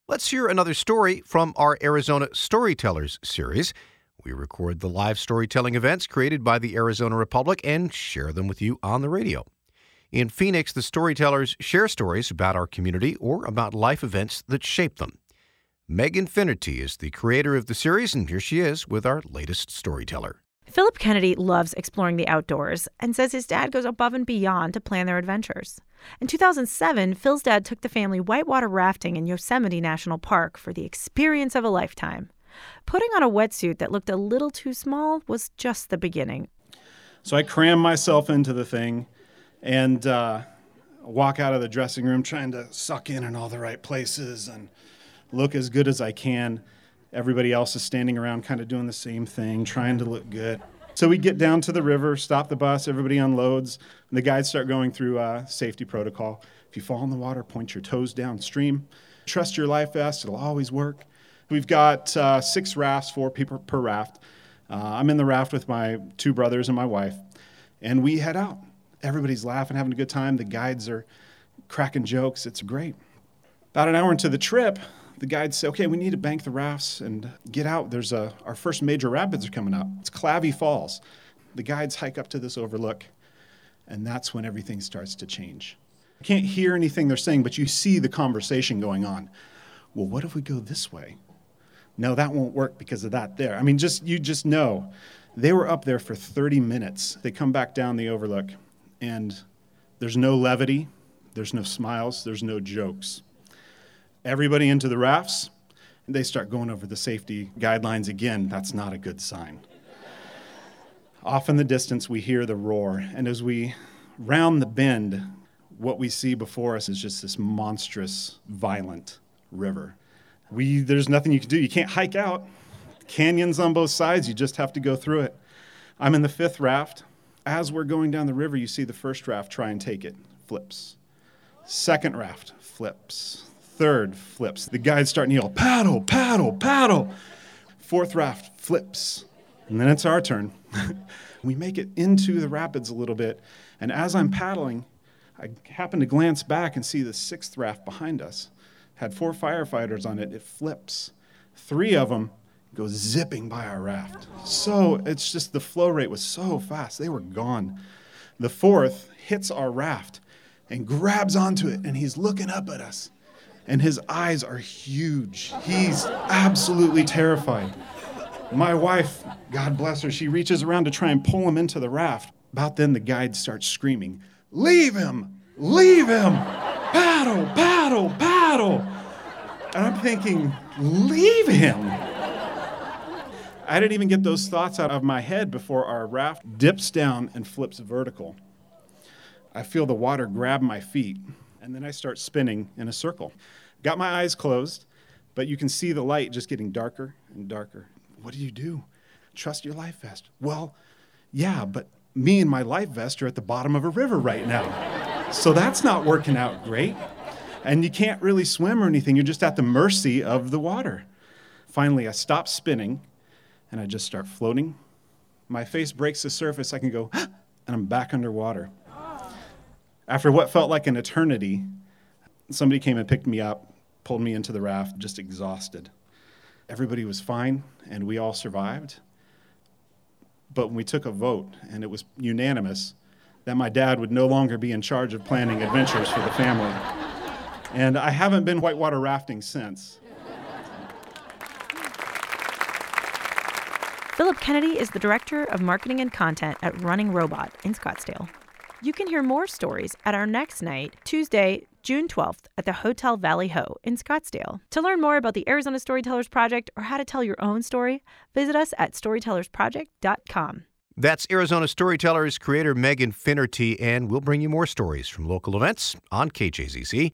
Let's hear another story from our Arizona Storytellers series. We record the live storytelling events created by the Arizona Republic and share them with you on the radio. In Phoenix, the storytellers share stories about our community or about life events that shape them. Megan Finnerty is the creator of the series, and here she is with our latest storyteller. Philip Kennedy loves exploring the outdoors and says his dad goes above and beyond to plan their adventures. In 2007, Phil's dad took the family whitewater rafting in Yosemite National Park for the experience of a lifetime. Putting on a wetsuit that looked a little too small was just the beginning. So I crammed myself into the thing and walk out of the dressing room trying to suck in all the right places and look as good as I can. Everybody else is standing around kind of doing the same thing, trying to look good. So we get down to the river, stop the bus, everybody unloads, and the guides start going through safety protocol. If you fall in the water, point your toes downstream. Trust your life vest, it'll always work. We've got 6 rafts, 4 people per raft. I'm in the raft with my 2 brothers and my wife, and we head out. Everybody's laughing, having a good time. The guides are cracking jokes. It's great. About an hour into the trip, the guides say, okay, we need to bank the rafts and get out. There's our first major rapids are coming up. It's Clavy Falls. The guides hike up to this overlook, and that's when everything starts to change. You can't hear anything they're saying, but you see the conversation going on. Well, what if we go this way? No, that won't work because of that there. I mean, you just know. They were up there for 30 minutes. They come back down the overlook, and there's no levity, there's no smiles, there's no jokes. Everybody into the rafts, and they start going over the safety guidelines again. That's not a good sign. Off in the distance, we hear the roar, and as we round the bend, what we see before us is just this monstrous, violent river. There's nothing you can do. You can't hike out. Canyons on both sides, you just have to go through it. I'm in the 5th raft. As we're going down the river, you see the first raft try and take it. Flips. Second raft flips. Third flips. The guides start to yell, paddle, paddle, paddle. 4th raft flips. And then it's our turn. We make it into the rapids a little bit. And as I'm paddling, I happen to glance back and see the 6th raft behind us. Had 4 firefighters on it. It flips. 3 of them go zipping by our raft. So it's just the flow rate was so fast. They were gone. The 4th hits our raft and grabs onto it, and he's looking up at us. And his eyes are huge. He's absolutely terrified. My wife, God bless her, she reaches around to try and pull him into the raft. About then, the guide starts screaming, leave him! Leave him! Paddle, paddle, paddle! And I'm thinking, leave him! I didn't even get those thoughts out of my head before our raft dips down and flips vertical. I feel the water grab my feet, and then I start spinning in a circle. Got my eyes closed, but you can see the light just getting darker and darker. What do? Trust your life vest. Well, yeah, but me and my life vest are at the bottom of a river right now. So that's not working out great. And you can't really swim or anything. You're just at the mercy of the water. Finally, I stop spinning, and I just start floating. My face breaks the surface. I can go, and I'm back underwater. After what felt like an eternity, somebody came and picked me up, pulled me into the raft, just exhausted. Everybody was fine, and we all survived. But when we took a vote, and it was unanimous, that my dad would no longer be in charge of planning adventures for the family. And I haven't been whitewater rafting since. Philip Kennedy is the Director of Marketing and Content at Running Robot in Scottsdale. You can hear more stories at our next night, Tuesday, June 12th, at the Hotel Valley Ho in Scottsdale. To learn more about the Arizona Storytellers Project or how to tell your own story, visit us at storytellersproject.com. That's Arizona Storytellers creator Megan Finnerty, and we'll bring you more stories from local events on KJZZ.